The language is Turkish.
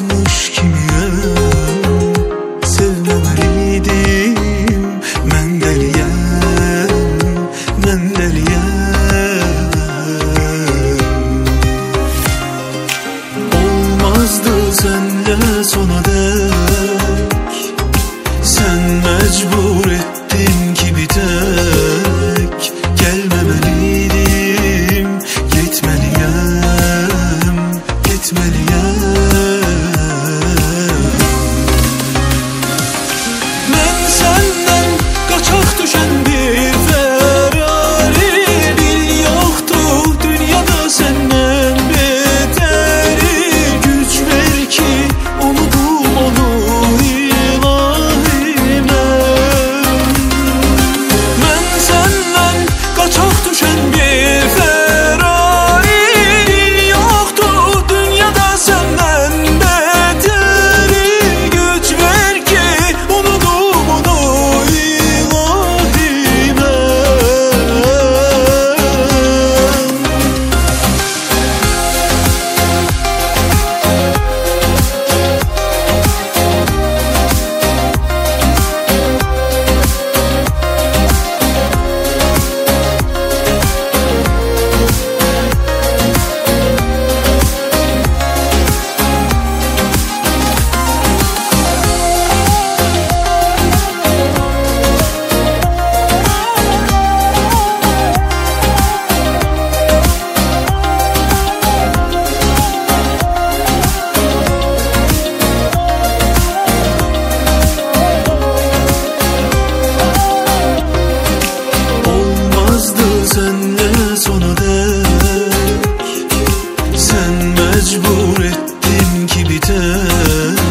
yanlış kimiyim, sevmemeliydim. Ben deliyem, ben deliyem. Olmazdı senle sona dek, sen mecbur ettin ki bir tek. Gelmemeliydim, gitmeliyim, gitmeliyim. Ben senden kaçak düşen bir Ferrari, bil yoktu dünyada senden beteri. Güç ver ki unutum onu ilahime. Ben senden kaçak düşen bir Ferrari, bil yoktu dünyada senden beteri. Güç ver ki unutum onu ilahime. Senle sona dek, sen mecbur ettin ki bir tek.